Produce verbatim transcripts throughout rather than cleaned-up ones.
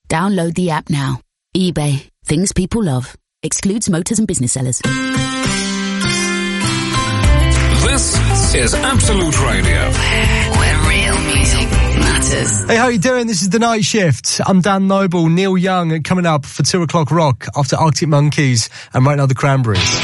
Download the app now. eBay. Things people love. Excludes motors and business sellers. This is Absolute Radio. Where real music matters. Hey, how you doing? This is The Night Shift. I'm Dan Noble, Neil Young, coming up for two o'clock rock after Arctic Monkeys and right now the Cranberries.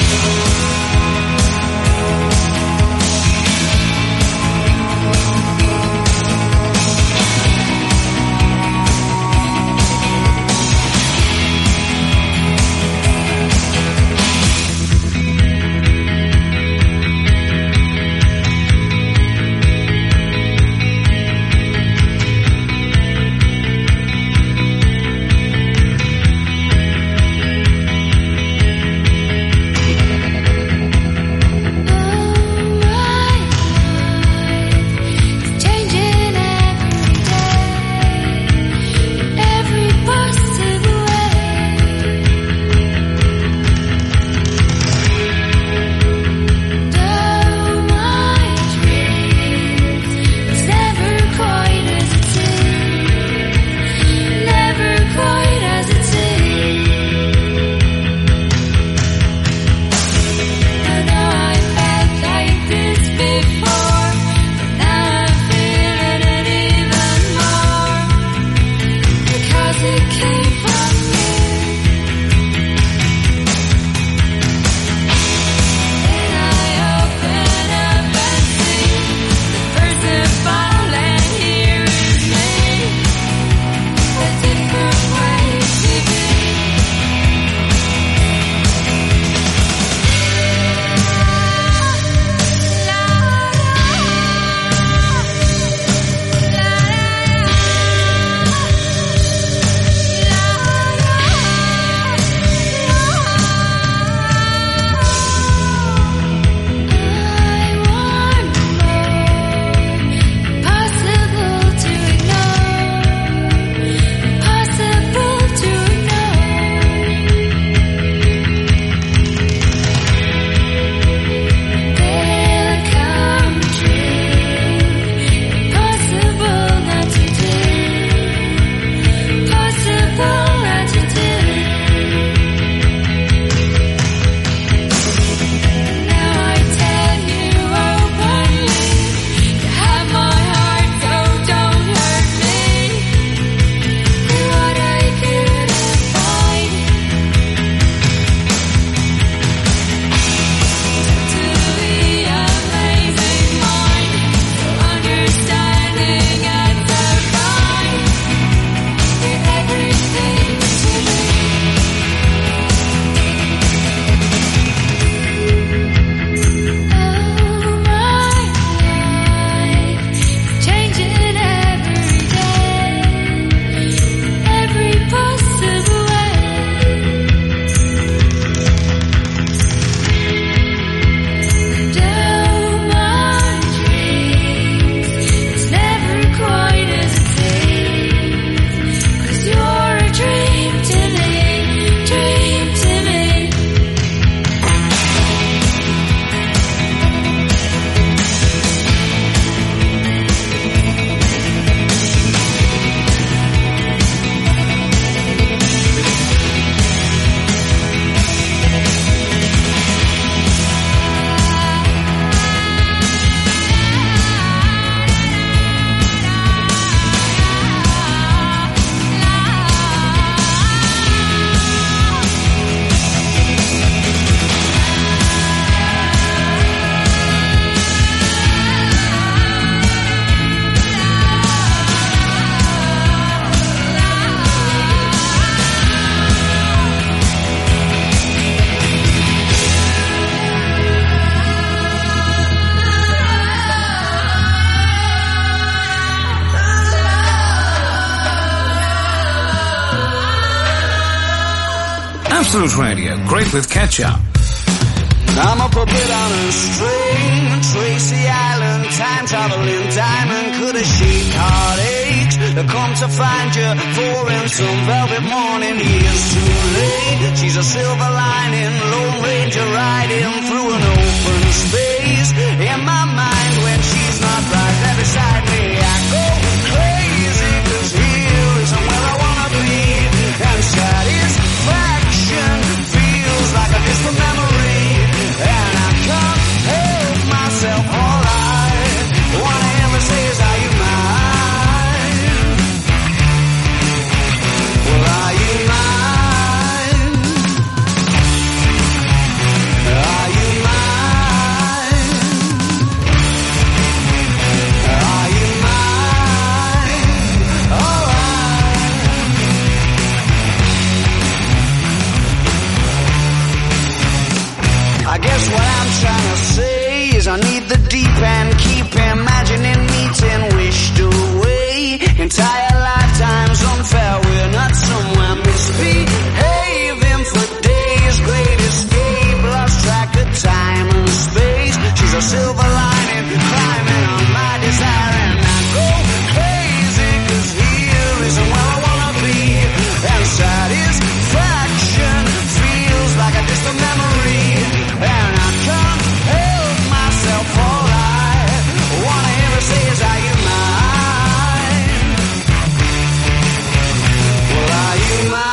Absolute Radio, great with ketchup. I'm a puppet on a string, Tracy Island, time traveling diamond. Could a sheep heartaches come to find you for in some velvet morning? Years too late, she's a silver lining, Lone Ranger riding through an open space. In my mind when she's not right there beside me, I go crazy, cause here isn't where I wanna be. trying to say is I need the deep end, keep imagining meeting wished away. Entire lifetimes unfair, we're not somewhere misbehaving for days. Great escape, lost track of time and space. She's a silver lining, climbing on my desire, and I go crazy, cause here isn't where I wanna be. And satisfaction feels like a distant memory, and I can't help myself, all I wanna hear her say is, are you mine? Well, are you mine?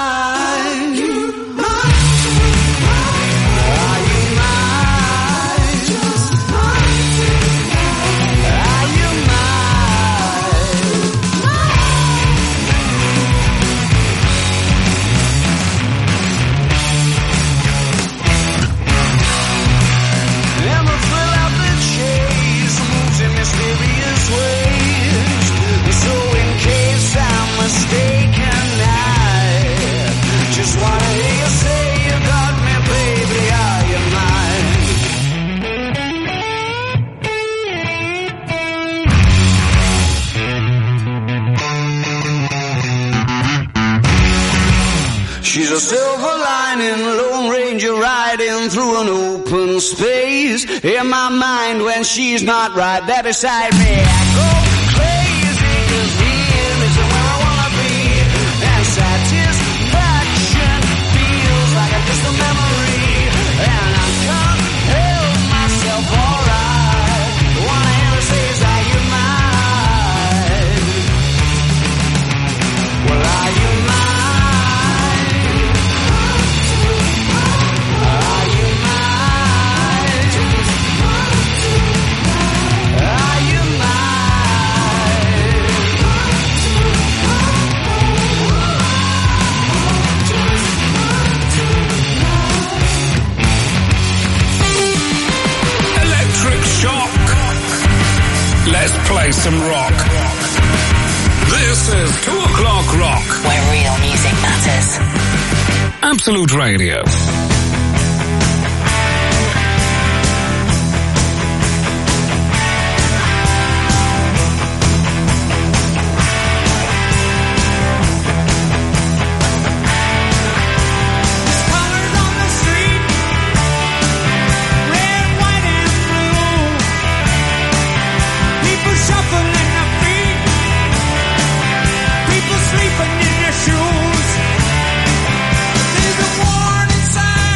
She's a silver lining, Lone Ranger riding through an open space. In my mind when she's not right there beside me, I go crazy, cause here isn't where I wanna be. And satisfaction feels like a distant memory, and I can't help myself, alright. Wanna hear her say is, are you mine? Well, are you mine? Let's play some rock. This is two o'clock rock, where real music matters. Absolute Radio. Sleeping in their shoes. There's a warning sign.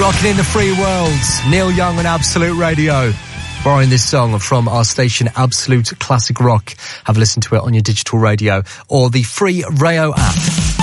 Rocking in the free world, Neil Young on Absolute Radio. Borrowing this song from our station Absolute Classic Rock. Have a listen to it on your digital radio or the free Rayo app.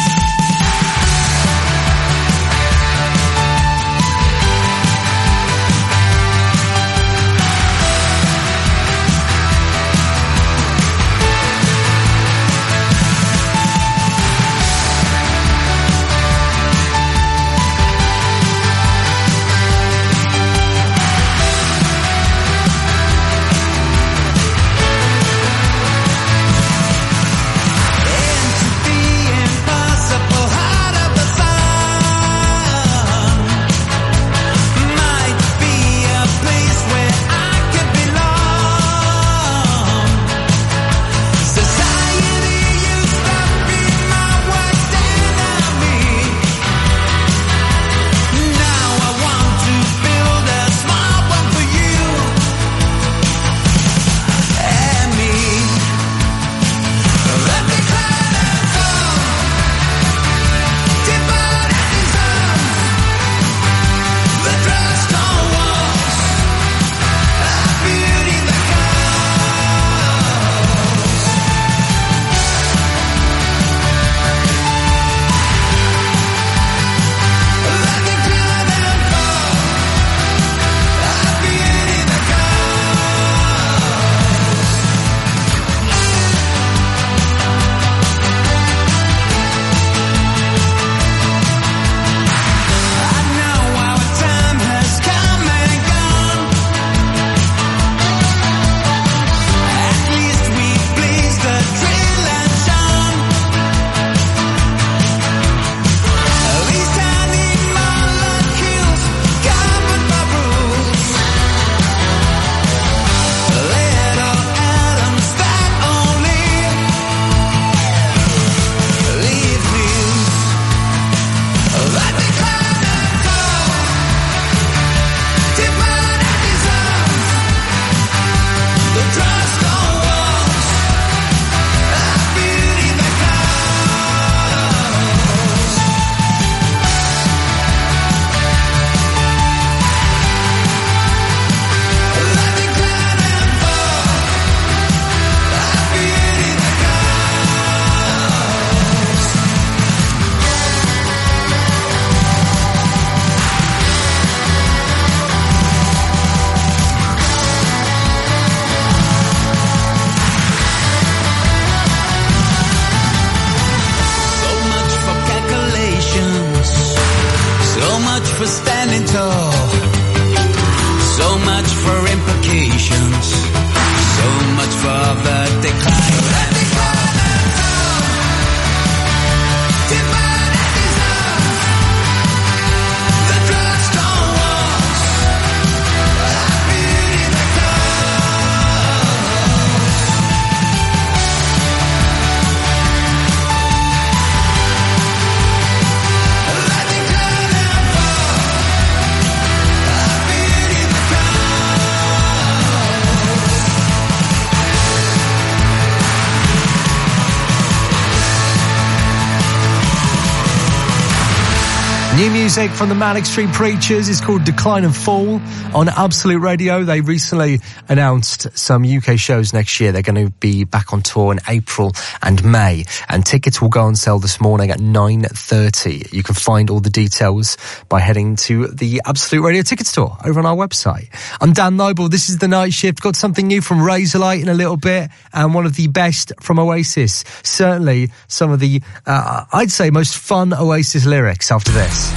New music from the Manic Street Preachers is called Decline and Fall on Absolute Radio. They recently announced some U K shows next year. They're going to be back on tour in April and May, and tickets will go on sale this morning at nine thirty. You can find all the details by heading to the Absolute Radio ticket store over on our website. I'm Dan Noble. This is The Night Shift. Got something new from Razorlight in a little bit, and one of the best from Oasis. Certainly some of the, uh, I'd say, most fun Oasis lyrics after this.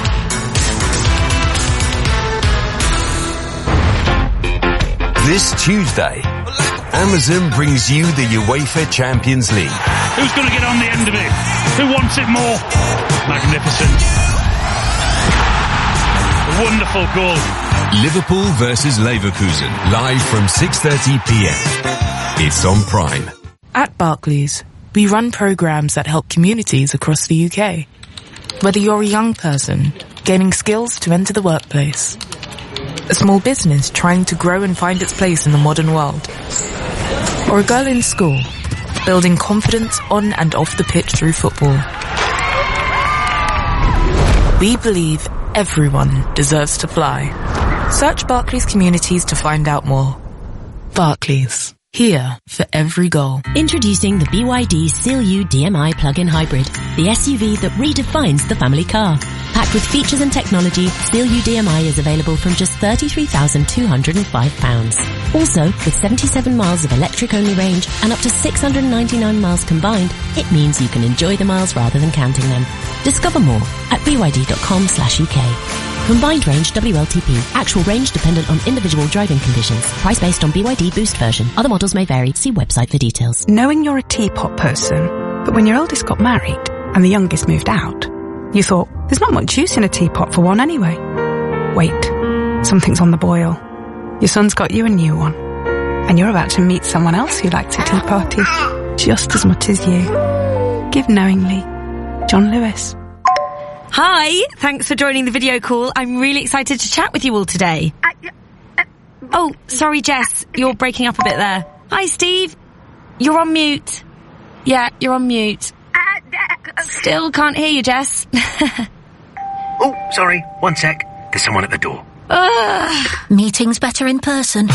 This Tuesday, Amazon brings you the UEFA Champions League. Who's going to get on the end of it? Who wants it more? Magnificent. A wonderful goal. Liverpool versus Leverkusen, live from six thirty p m. It's on Prime. At Barclays, we run programs that help communities across the U K. Whether you're a young person gaining skills to enter the workplace, a small business trying to grow and find its place in the modern world, or a girl in school building confidence on and off the pitch through football. We believe everyone deserves to fly. Search Barclays Communities to find out more. Barclays, here for every goal. Introducing the B Y D Seal U D M I plug-in hybrid, the S U V that redefines the family car. Packed with features and technology, Seal U D M I is available from just thirty-three thousand two hundred five pounds. Also, with seventy-seven miles of electric-only range and up to six hundred ninety-nine miles combined, it means you can enjoy the miles rather than counting them. Discover more at byd.com slash UK. Combined range W L T P. Actual range dependent on individual driving conditions. Price based on B Y D Boost version. Other models may vary. See website for details. Knowing you're a teapot person, but when your eldest got married and the youngest moved out, you thought, there's not much use in a teapot for one anyway. Wait, something's on the boil. Your son's got you a new one. And you're about to meet someone else who likes a tea party just as much as you. Give knowingly. John Lewis. Hi, thanks for joining the video call. I'm really excited to chat with you all today. Oh, sorry, Jess, you're breaking up a bit there. Hi, Steve. You're on mute. Yeah, you're on mute. Still can't hear you, Jess. Oh, sorry, one sec. There's someone at the door. Ugh. Meetings better in person.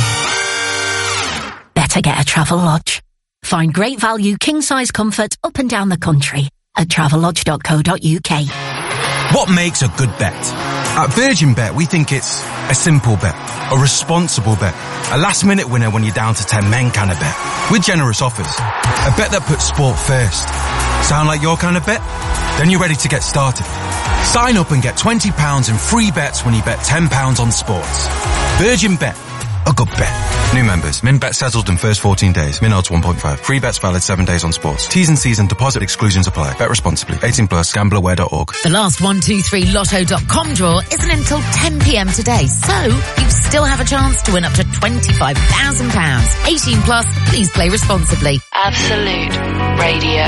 Better get a Travelodge. Find great value king-size comfort up and down the country at travelodge dot co dot uk. What makes a good bet? At Virgin Bet, we think it's a simple bet, a responsible bet, a last-minute winner when you're down to ten men kind of bet, with generous offers. A bet that puts sport first. Sound like your kind of bet? Then you're ready to get started. Sign up and get twenty pounds in free bets when you bet ten pounds on sports. Virgin Bet. A good bet. New members. Min bet settled in first fourteen days. Min odds one point five. Free bets valid seven days on sports. T's and C's and deposit exclusions apply. Bet responsibly. eighteen plus. Gamble aware dot org. The last one two three lotto dot com draw isn't until ten p.m. today, so you still have a chance to win up to twenty-five thousand pounds. eighteen plus. Please play responsibly. Absolute Radio,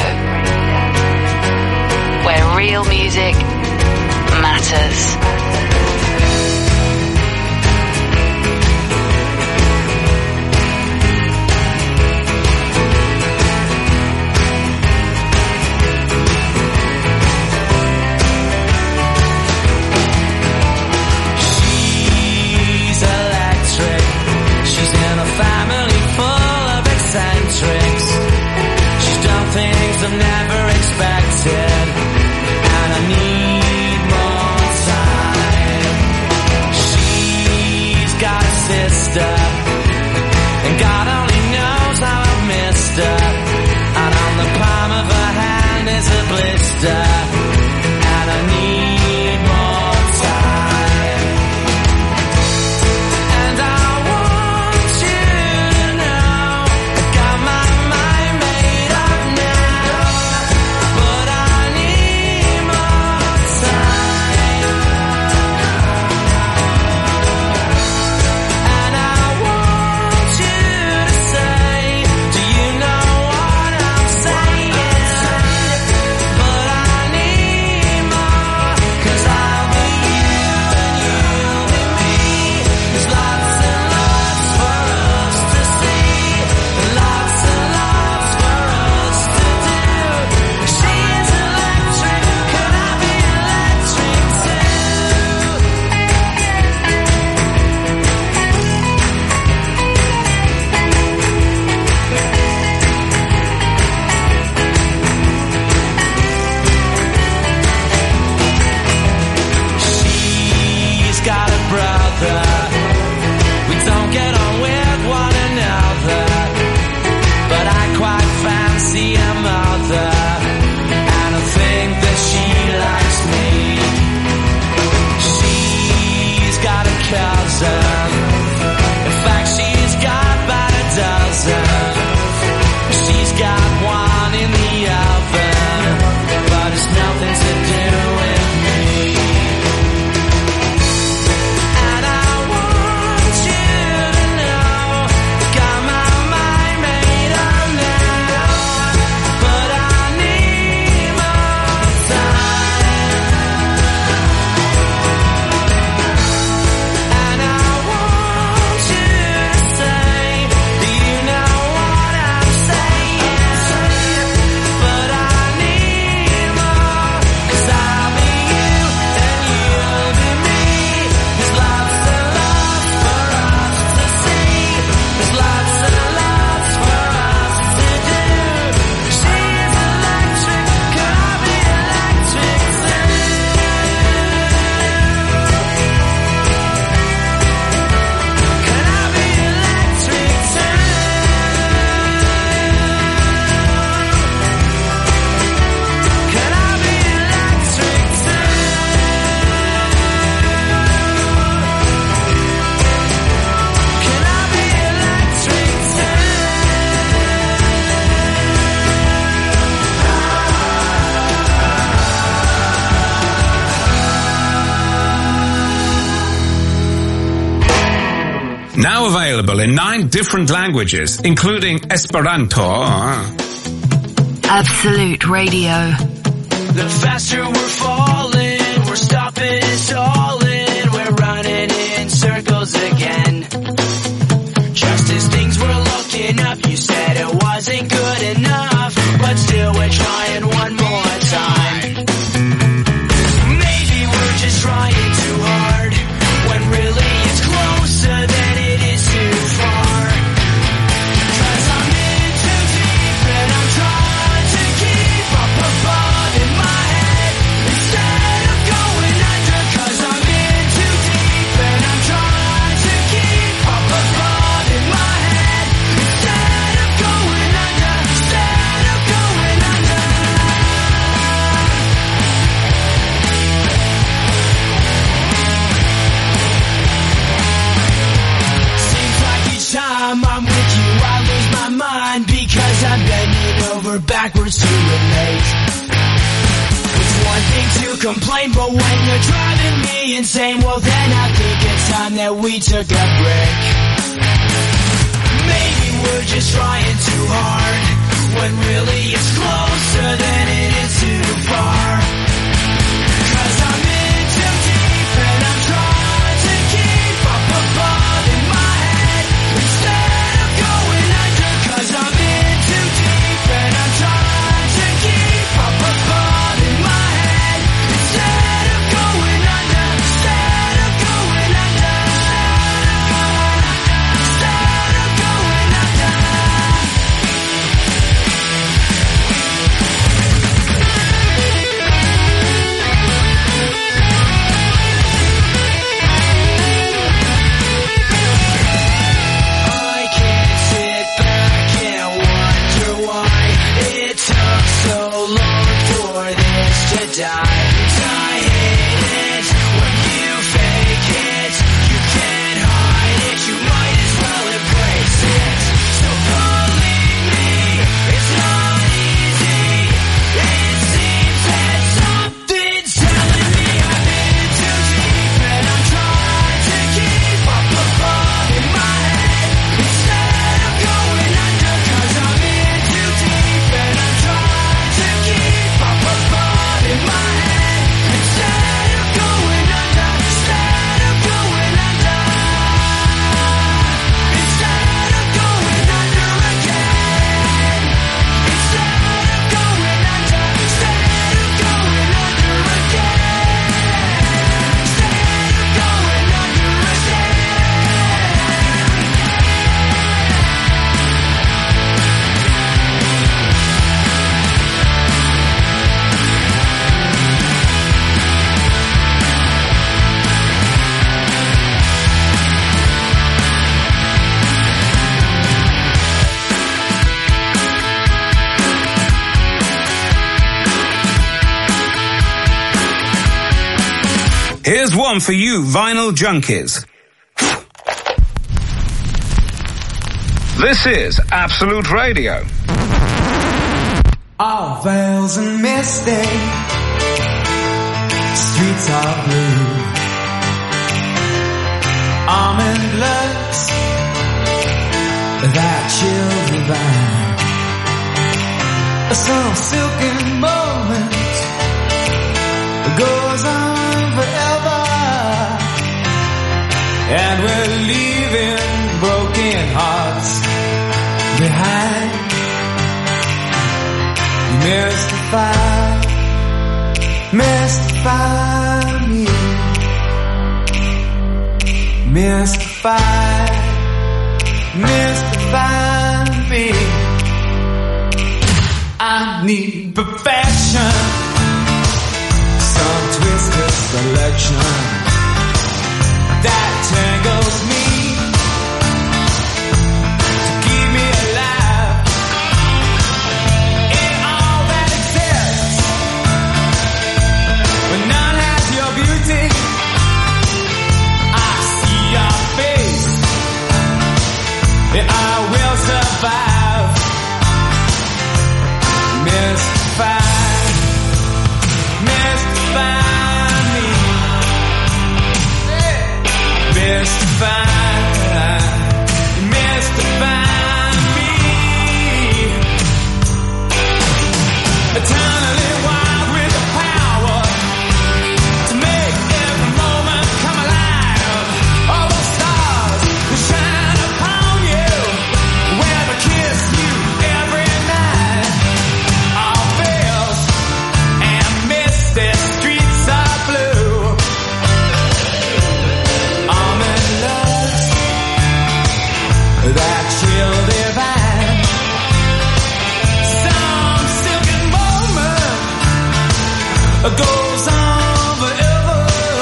where real music matters. Family full of eccentrics. She's done things I've never expected, and I need more time. She's got a sister, and God only knows how I've missed her. And on the palm of her hand is a blister, and I need more time. And I And I available in nine different languages, including Esperanto. Absolute Radio. The faster we're falling, we're stopping and stalling, we're running in circles again. Just as things were looking up, you said it wasn't good enough, but still we're trying one more time. Maybe we're just trying too hard, when really it's closer than it is too far. Cause I'm in too deep and I'm trying to keep up above in my head instead of going under. Cause I'm in too deep and I'm trying to keep up above in my head instead of going under, instead of going under. Seems like each time I'm with you I lose my mind because I'm bending over backwards to relate. It's one thing to complain, but when you're driving me insane, well then I think it's time that we took a break. Maybe we're just trying too hard, when really it's closer than it is too far. Cause I'm in too deep and I'm trying to keep up above in my head instead of going under. Cause I'm in too deep and I'm trying to keep up above in my head instead of going under, instead of going under, instead of going under. I can't sit back and wonder why it took so long for this to die. I hate it when you fake it. You can't hide it, you might as well embrace it. So believe me, it's not easy. It seems that something's telling me I'm in too deep and I'm trying to keep up above in my head instead of going under. Cause I'm in too deep and I'm trying to keep up above in my head instead of going under, instead of going under, instead of going under again, instead of going under, instead of going under again, instead of going under Here's one for you vinyl junkies. This is Absolute Radio. All veils and misty, streets are blue. Almond looks that chill divine. Some silken moment goes on forever, and we're leaving broken hearts behind. Mystify, mystify me, mystify, mystify me. I need perfection, some twisted selection that tangles me to keep me alive in all that exists. When none has your beauty, I see your face, and I will survive. Mystify, mystify me, mystify. goes on forever.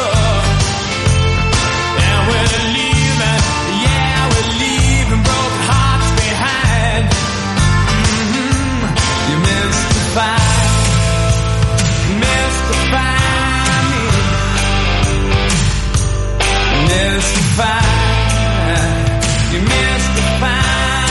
And we're leaving, yeah, we're leaving broken hearts behind. Mm-hmm. You mystify, mystify me. Mystify, you mystify.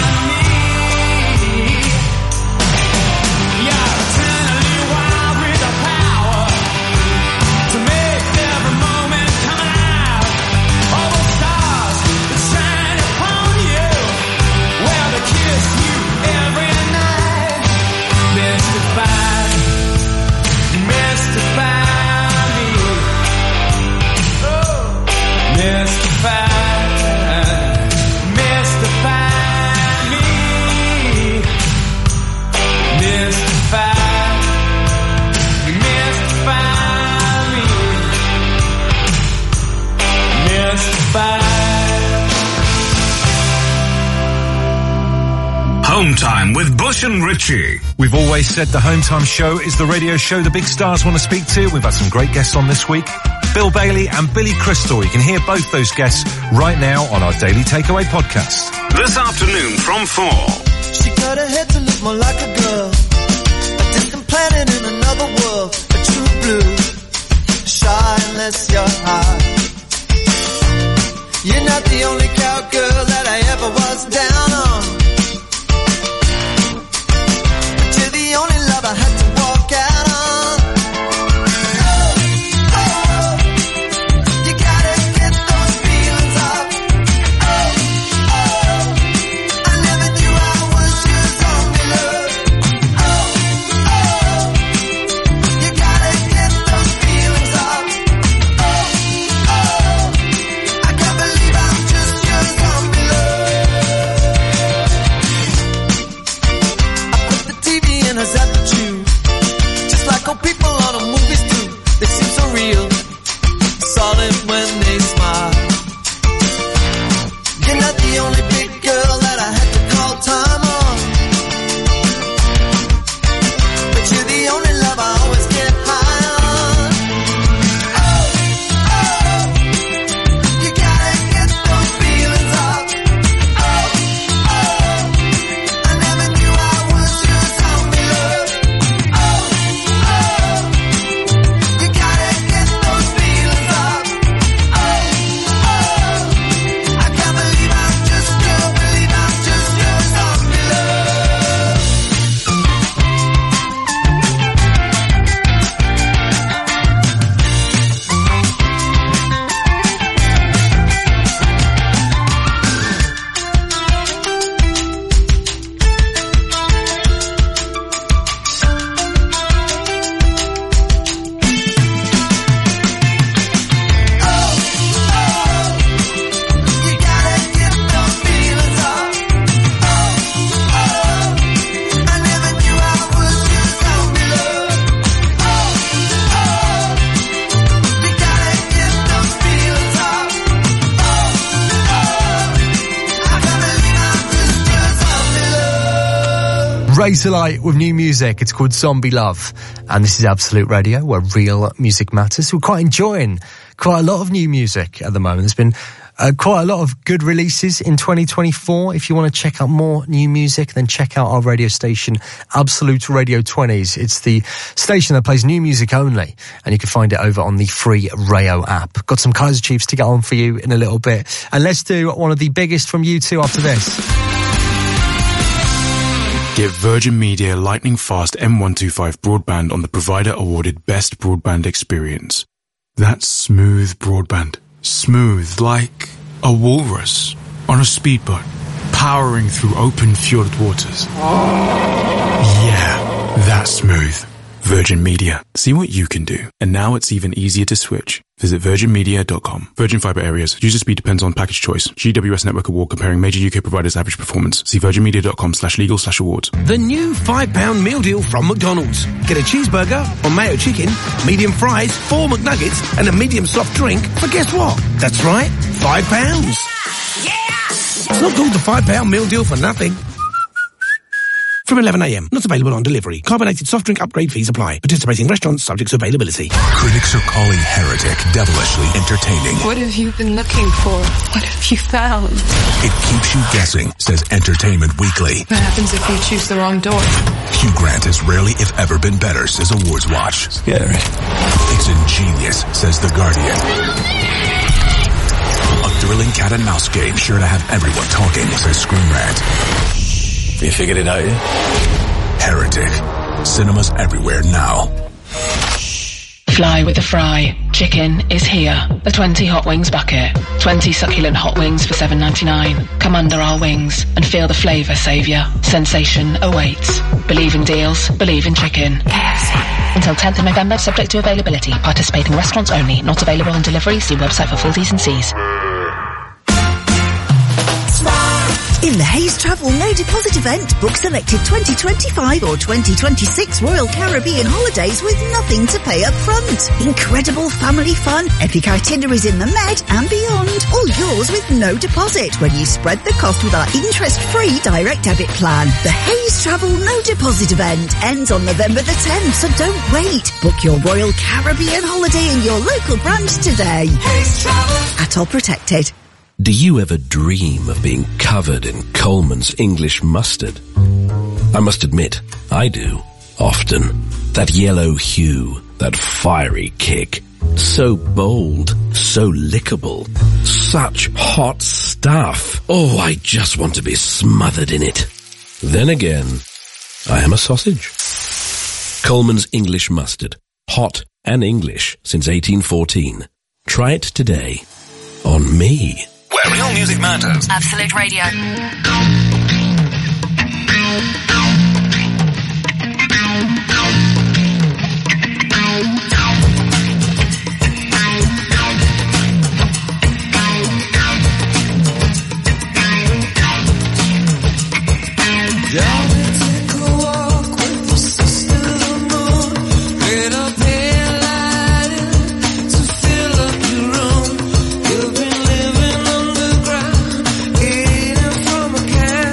Home Time with Bush and Richie. We've always said the Home Time show is the radio show the big stars want to speak to. We've had some great guests on this week. Bill Bailey and Billy Crystal. You can hear both those guests right now on our Daily Takeaway podcast. This afternoon from four. She got her head to look more like a girl. A distant planet in another world. A true blue. Shy unless you're high. You're not the only cowgirl that I ever was down on. The only love I had to walk out on. Oh, oh, oh. You gotta get those feelings up. Oh, oh. I never knew I was your zombie love. Oh, oh. You gotta get those feelings up. Oh, oh. I can't believe I'm just your zombie love. I put the T V in her zapper tube, just like old people on a movies do. They seem so real, solid when they smile. You're not the only big girl that I had to call time on, but you're the only love I always get high on. Oh, oh, you gotta get those feelings up. Oh, oh, I never knew I was your zombie love. Oh, oh, you gotta get those feelings up. Oh, oh, I can't believe I'm just your, believe I'm just your zombie love. You gotta get those feelings up. Oh, oh, I never knew I was your zombie love. Oh, oh, you gotta get those feelings up. Oh, oh, I can't believe I'm just your zombie love. Razorlight with new music. It's called Zombie Love. And this is Absolute Radio, where real music matters. We're quite enjoying quite a lot of new music at the moment. There's been uh, quite a lot of good releases in twenty twenty-four. If you want to check out more new music, then check out our radio station, Absolute Radio twenties. It's the station that plays new music only, and you can find it over on the free Rayo app. Got some Kaiser Chiefs to get on for you in a little bit. And let's do one of the biggest from U two after this. Get Virgin Media lightning fast M one twenty-five broadband on the provider awarded best broadband experience. That's smooth broadband. Smooth like a walrus on a speedboat, powering through open fjord waters. Yeah, that's smooth. Virgin Media. See what you can do. And now it's even easier to switch. Visit virgin media dot com. Virgin Fibre Areas. User speed depends on package choice. G W S Network Award comparing major U K providers' average performance. See virgin media dot com slash legal slash awards. The new five pound meal deal from McDonald's. Get a cheeseburger or mayo chicken, medium fries, four McNuggets, and a medium soft drink for guess what? That's right, five pounds. Yeah! It's not called the five pound meal deal for nothing. From eleven a m. Not available on delivery. Carbonated soft drink upgrade fees apply. Participating restaurants subject to availability. Critics are calling Heretic devilishly entertaining. What have you been looking for? What have you found? It keeps you guessing, says Entertainment Weekly. What happens if you choose the wrong door? Hugh Grant has rarely, if ever, been better, says Awards Watch. Scary. It's ingenious, says The Guardian. A thrilling cat and mouse game sure to have everyone talking, says Screen Rant. You figured it out, yeah? Heretic. Cinemas everywhere now. Fly with the fry. Chicken is here. The twenty hot wings bucket. twenty succulent hot wings for seven ninety-nine. Come under our wings and feel the flavour saviour. Sensation awaits. Believe in deals. Believe in chicken. K F C. Until tenth of November, subject to availability. Participating restaurants only. Not available on delivery. See website for full T's and C's. In the Hayes Travel No Deposit event, book selected twenty twenty-five or twenty twenty-six Royal Caribbean holidays with nothing to pay up front. Incredible family fun, epic itineraries in the Med and beyond. All yours with no deposit when you spread the cost with our interest-free direct debit plan. The Hayes Travel No Deposit event ends on November the tenth, so don't wait. Book your Royal Caribbean holiday in your local branch today. Hayes Travel. Atoll protected. Do you ever dream of being covered in Coleman's English mustard? I must admit, I do, often. That yellow hue, that fiery kick, so bold, so lickable, such hot stuff. Oh, I just want to be smothered in it. Then again, I am a sausage. Coleman's English mustard, hot and English since eighteen fourteen. Try it today, on me. Where real music matters. Absolute Radio. From a cat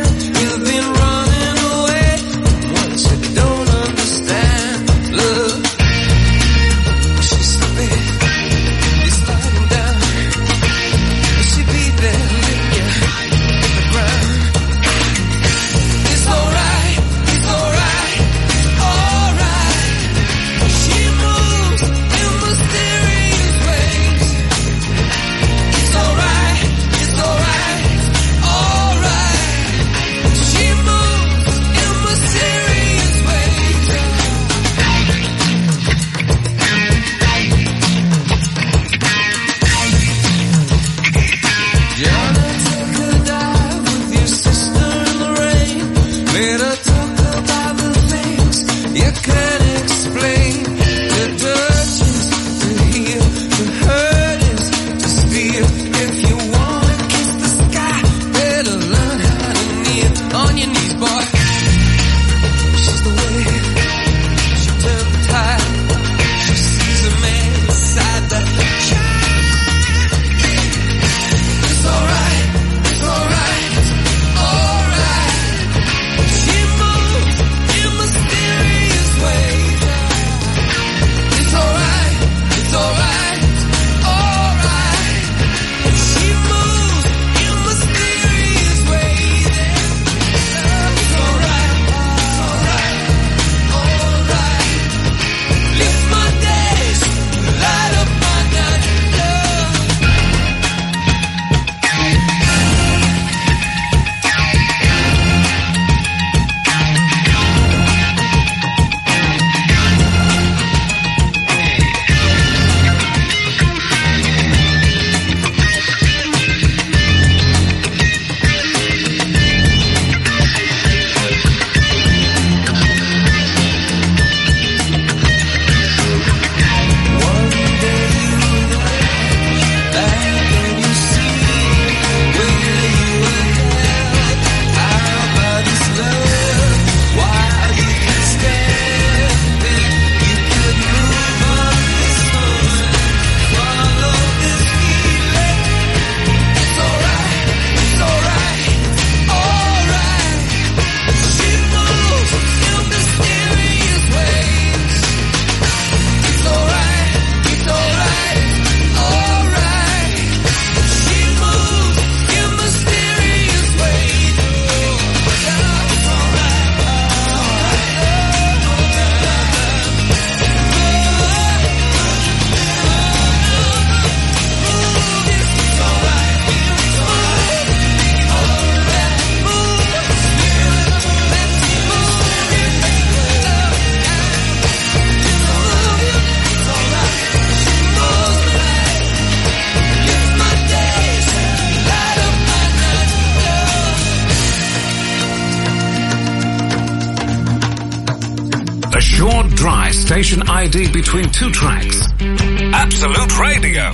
Station I D between two tracks. Absolute Radio.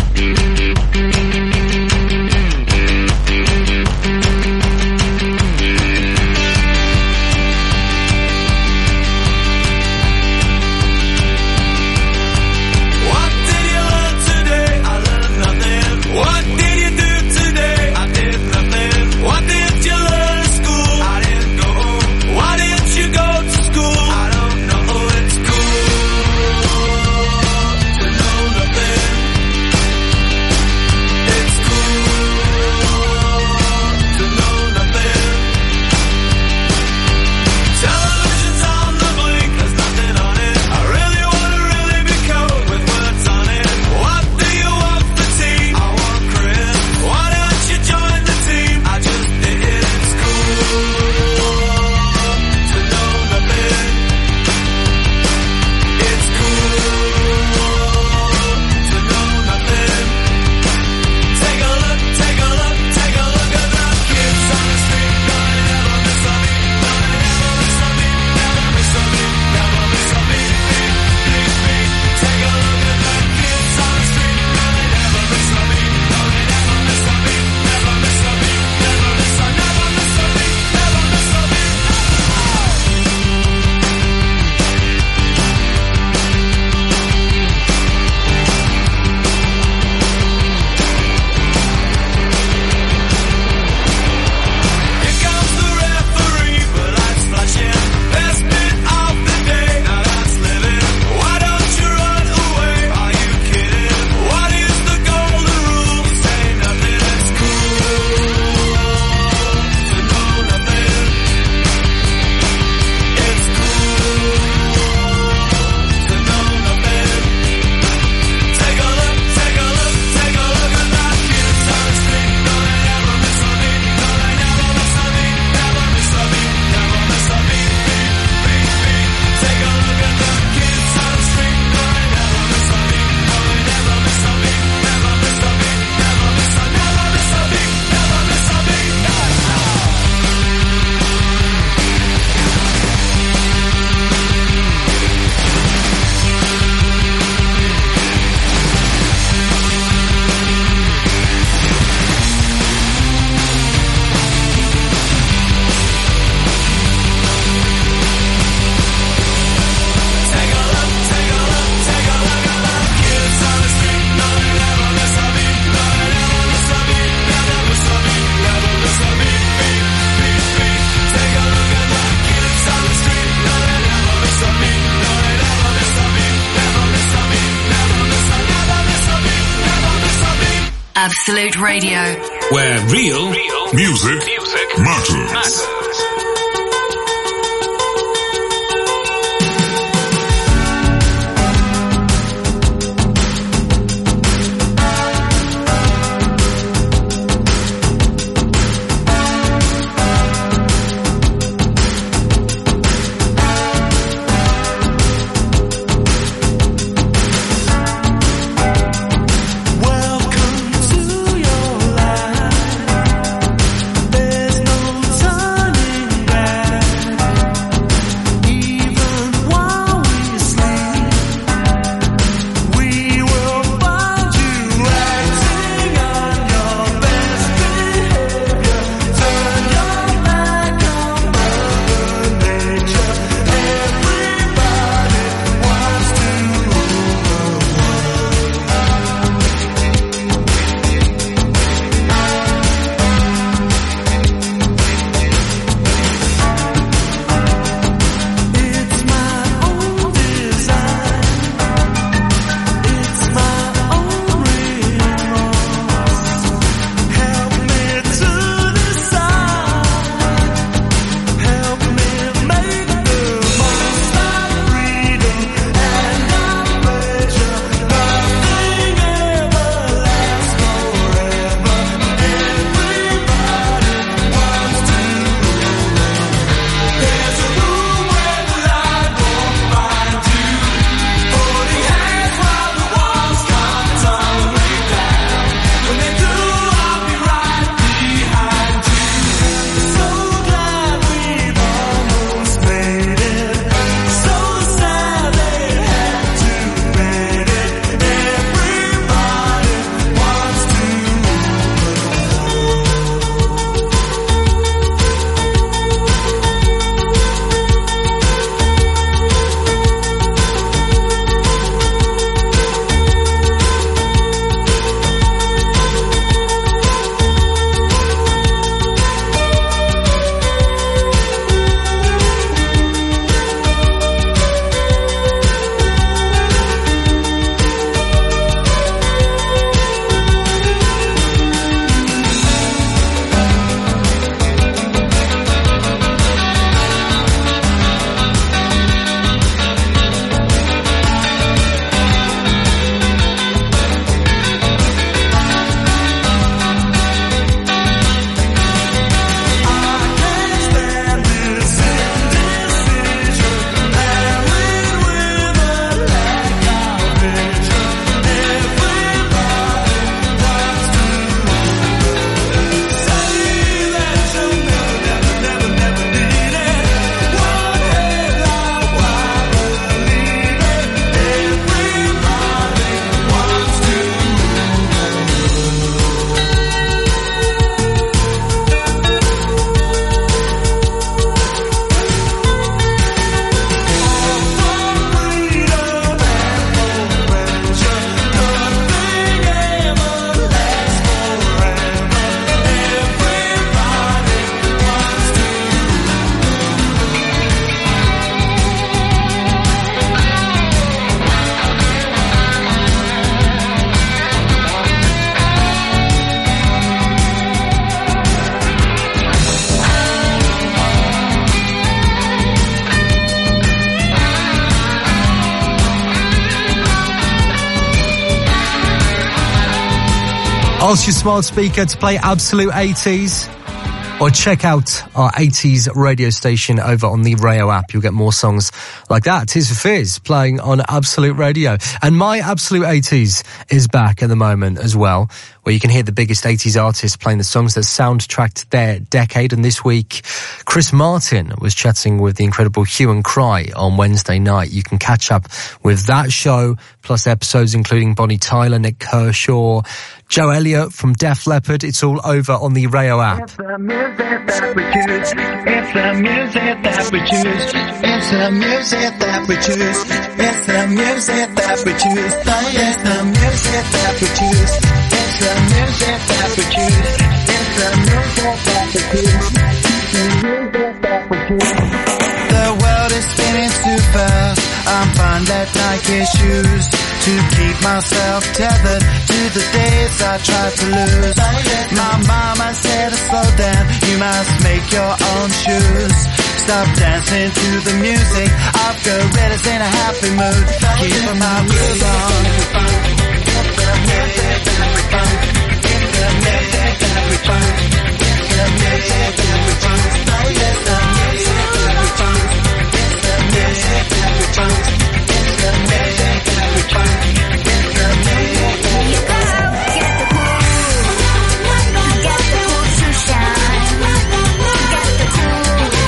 Absolute Radio. Where real, real music, music matters. matters. Welcome to your life. There's no turning Ask your smart speaker to play Absolute eighties. Or check out our eighties radio station over on the Rayo app. You'll get more songs like that. Tears for Fears playing on Absolute Radio. And My Absolute eighties is back at the moment as well, where you can hear the biggest eighties artists playing the songs that soundtracked their decade. And this week, Chris Martin was chatting with the incredible Hue and Cry on Wednesday night. You can catch up with that show, plus episodes including Bonnie Tyler, Nick Kershaw, Joe Elliott from Def Leppard. It's all over on the Rayo app. It's the music that we choose. It's the music that we choose. It's the music that we choose. It's the music that we choose. It's the music that we choose. It's the music that we choose. It's the music that we choose. The music that we choose. The world is spinning too fast. I'm fine that Nike shoes to keep myself tethered to the days I tried to lose. My mama said to slow down, you must make your own shoes. Stop dancing to the music, I've got gorillas in a happy mood. Keep my groove on. It's the music that we find. It's the music that we find. It's the music that we find. It's the music that we find. It's the music that we find. It's the music that we find. It's the music that we find. Get the cool, get the cool to shine. Get the cool,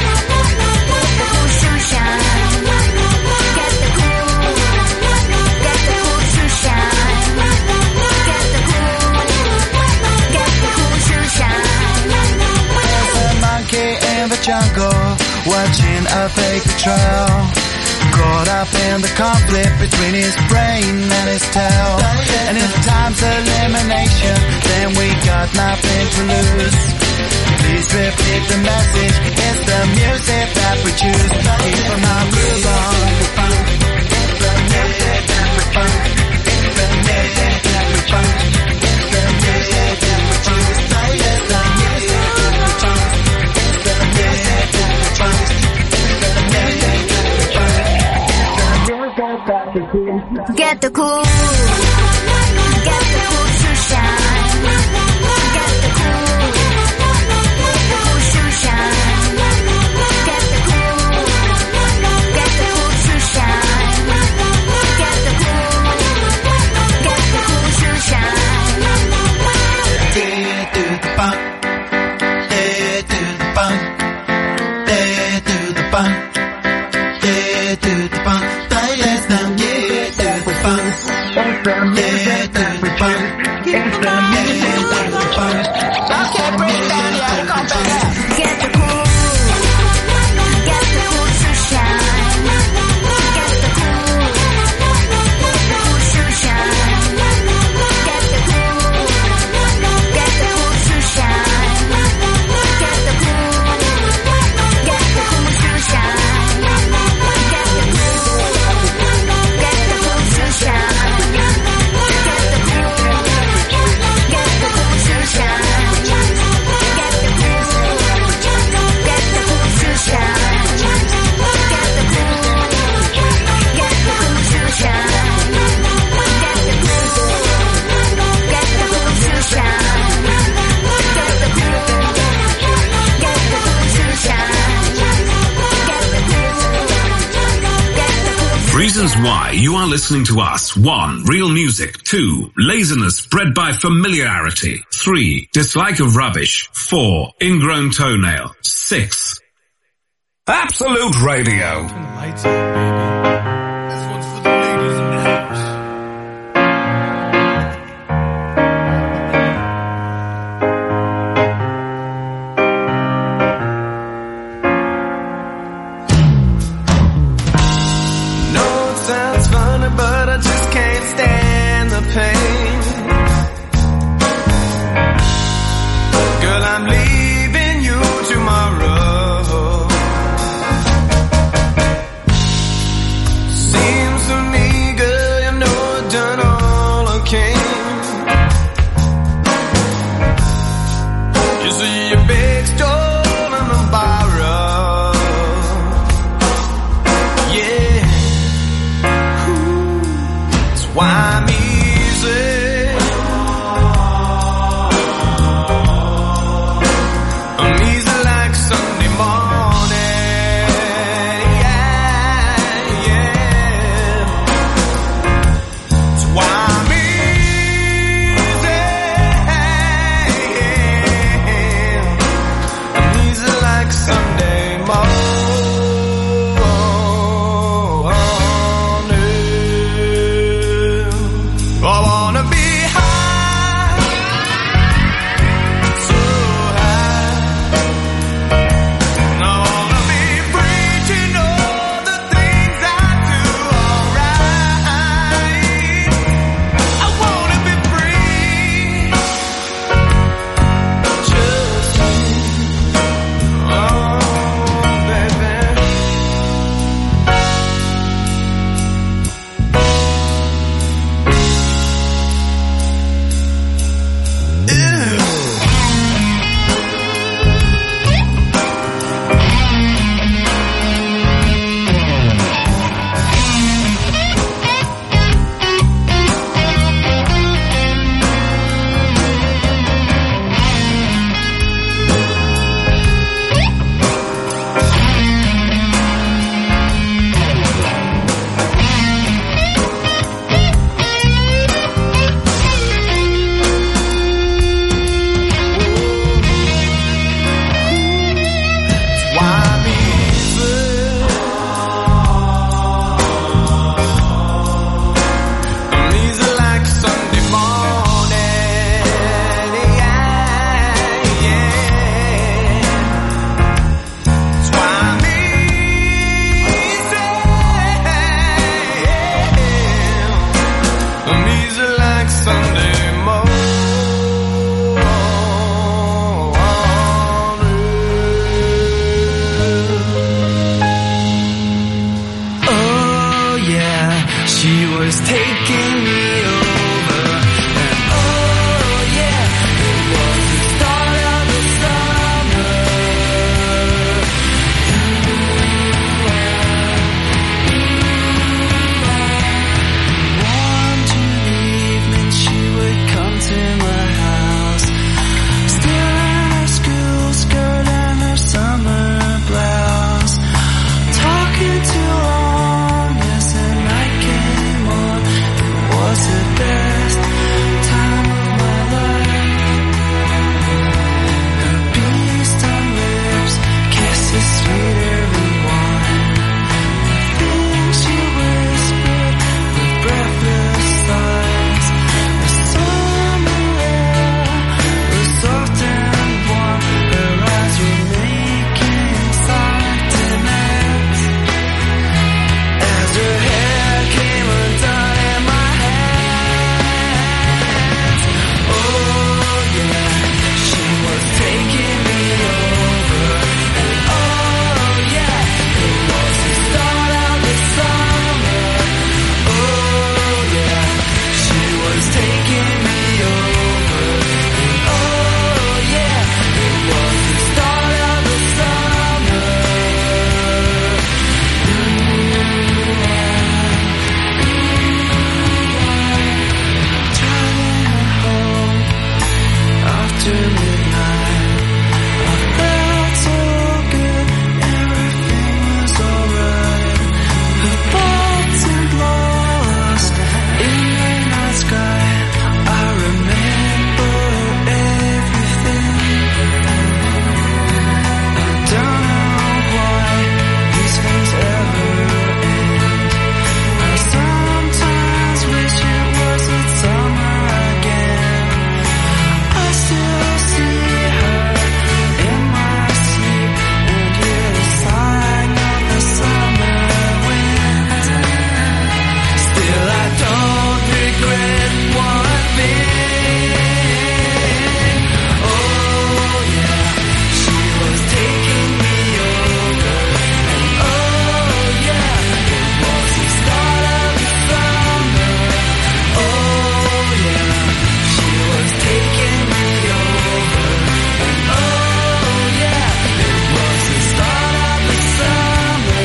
the cool to shine. Get the cool, get the cool to shine. Get the cool, get the cool to shine. There's a monkey in the jungle watching a paper trail. Caught up in the conflict between his brain and his tail. And if time's elimination, then we got nothing to lose. Please repeat the message. It's the music that we choose. Keep our groove on. It's the music that we find. It's the music that we find. It's the music that we choose. It's the music that we find. It's the music that we find. It's the music that we find. Get the cool, get the cool to shine. Get the cool, the cool to shine. Get the cool, get the cool to shine. Get the cool, get the cool to shine. Day to the bump, day to the bump, day to the bump, day to the bump. It's the music that we find. It's the music that we find. It's the music that we find. Okay, break down, yeah, come back. Get the cool, get the cool to shine. Get the cool, the cool to shine. Get the cool, get the cool to shine. Get the cool, get the cool to shine. Get the cool. Get the cool to shine. Get the cool. Get the cool to shine. Get the cool. Get the cool to shine. Get the cool. Get the cool to shine. Get the cool. Get the cool to shine. Get the cool. Get the cool to shine. Get the cool. Reasons why you are listening to us. One, real music. Two, laziness bred by familiarity. Three, dislike of rubbish. Four, ingrown toenail. Six, Absolute Radio. Sounds funny, but I just can't stand the pain. Girl, I'm leaving you tomorrow. Seems to me, girl, you know I've done all I can. You see your big stolen and borrowed. Yeah. Why I'm easy. was taking me over. And oh yeah, it was the start of the summer. One June evening she would come to my house, still in her school skirt and her summer blouse, talking to on as the night came on. It was the best time of my life. Her bee-stung lips kissed the sweet early wine. The things she whispered with breathless thighs. The summer air was soft and warm. Her eyes were making sentiments as her hair came undone in my hands. Oh yeah, she was taking me over. And oh yeah, it was the start of the summer. Oh yeah, she was taking me over. And oh yeah, it was the start of the summer. Driving home after midnight, I felt so good, everything was alright. The boats and lost in the night sky, I remember everything. I don't know why these things ever end. I sometimes wish it was the summer again. I still see her in my sleep and hear the sighing of the summer wind. Still I don't regret one bit. Oh yeah, she was taking me over. And oh yeah, it was the start of the summer. Oh yeah, she was taking me over. And oh yeah, it was the start of the summer.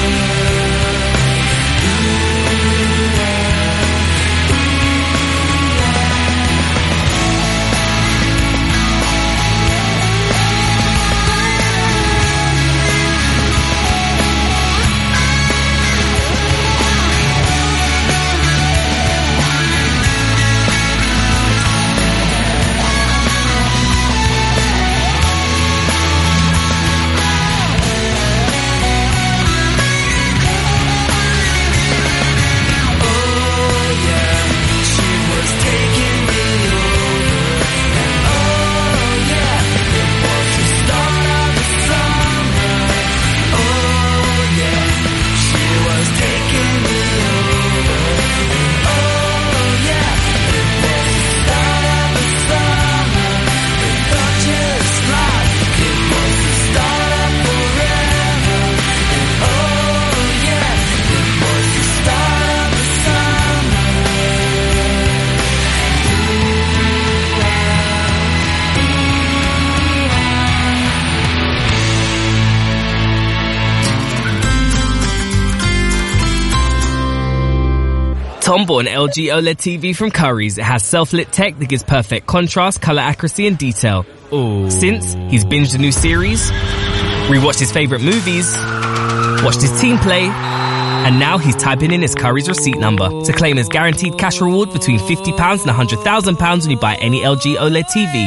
Tom bought an L G OLED T V from Currys. It has self-lit tech that gives perfect contrast, color accuracy and detail. Ooh. Since, he's binged a new series, rewatched his favorite movies, watched his team play, and now he's typing in his Currys receipt number to claim his guaranteed cash reward between fifty pounds and one hundred thousand pounds when you buy any L G OLED T V.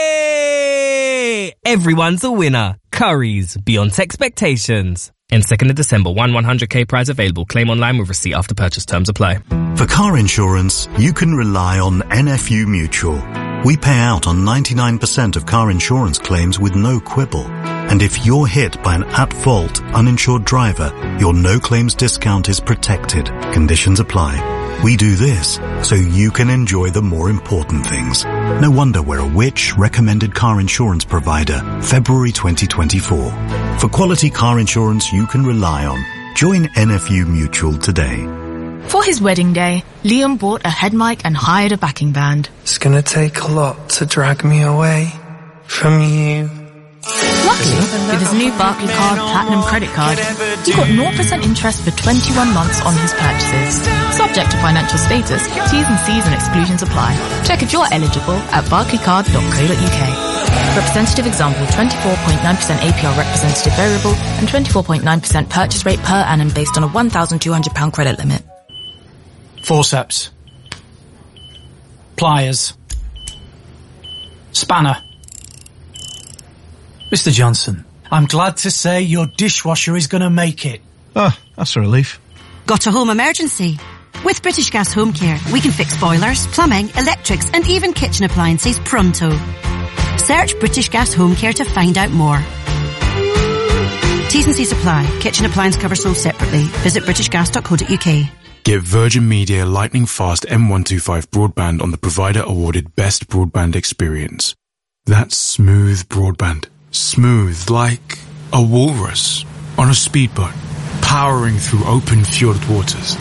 Hey! Everyone's a winner. Currys, beyond expectations. End second of December, one one hundred K prize available. Claim online with receipt after purchase. Terms apply. For car insurance, you can rely on N F U Mutual. We pay out on ninety-nine percent of car insurance claims with no quibble. And if you're hit by an at-fault, uninsured driver, your no-claims discount is protected. Conditions apply. We do this so you can enjoy the more important things. No wonder we're a Which recommended car insurance provider, February twenty twenty-four. For quality car insurance you can rely on, join N F U Mutual today. For his wedding day, Liam bought a head mic and hired a backing band. It's gonna take a lot to drag me away from you. Luckily, with his new Barclaycard Platinum credit card, he got zero percent interest for twenty-one months on his purchases. Subject to financial status, T's and C's and exclusions apply. Check if you're eligible at barclaycard dot co dot uk. Representative example, twenty-four point nine percent A P R representative variable and twenty-four point nine percent purchase rate per annum based on a one thousand two hundred pounds credit limit. Forceps. Pliers. Spanner. Mister Johnson, I'm glad to say your dishwasher is going to make it. Oh, that's a relief. Got a home emergency? With British Gas Home Care, we can fix boilers, plumbing, electrics and even kitchen appliances pronto. Search British Gas Home Care to find out more. T's and C's apply. Kitchen appliance cover sold separately. Visit british gas dot co dot uk. Get Virgin Media lightning fast M one twenty-five broadband on the provider awarded best broadband experience. That's smooth broadband. Smooth like a walrus on a speedboat, powering through open fjord waters.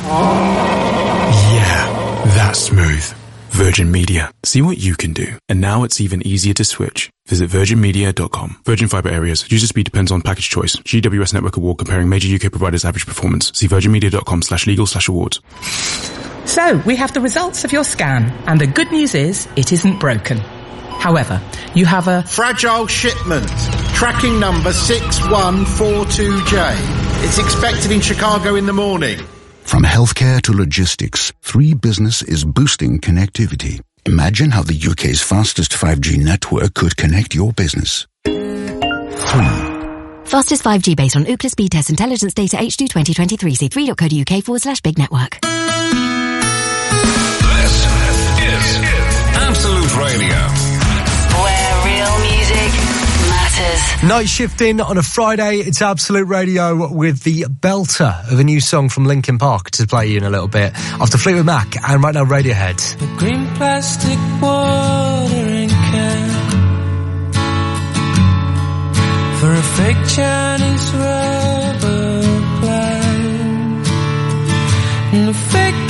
Yeah, that's smooth. Virgin Media. See what you can do. And now it's even easier to switch. Visit virgin media dot com. Virgin Fibre areas. User speed depends on package choice. G W S Network Award comparing major U K providers' average performance. See virgin media dot com slash legal slash awards. So, we have the results of your scan, and the good news is it isn't broken. However, you have a fragile shipment, tracking number six one four two J. It's expected in Chicago in the morning. From healthcare to logistics, three Business is boosting connectivity. Imagine how the U K's fastest five G network could connect your business. Three. Fastest five G based on Ookla speed test intelligence data H two twenty twenty-three. See three dot co dot uk forward slash big network. This is Absolute Radio. Where real music matters. Night shifting on a Friday, it's Absolute Radio with the belter of a new song from Linkin Park to play you in a little bit. After Fleetwood Mac and right now Radiohead. The green plastic watering can for a fake Chinese rubber plant and a fake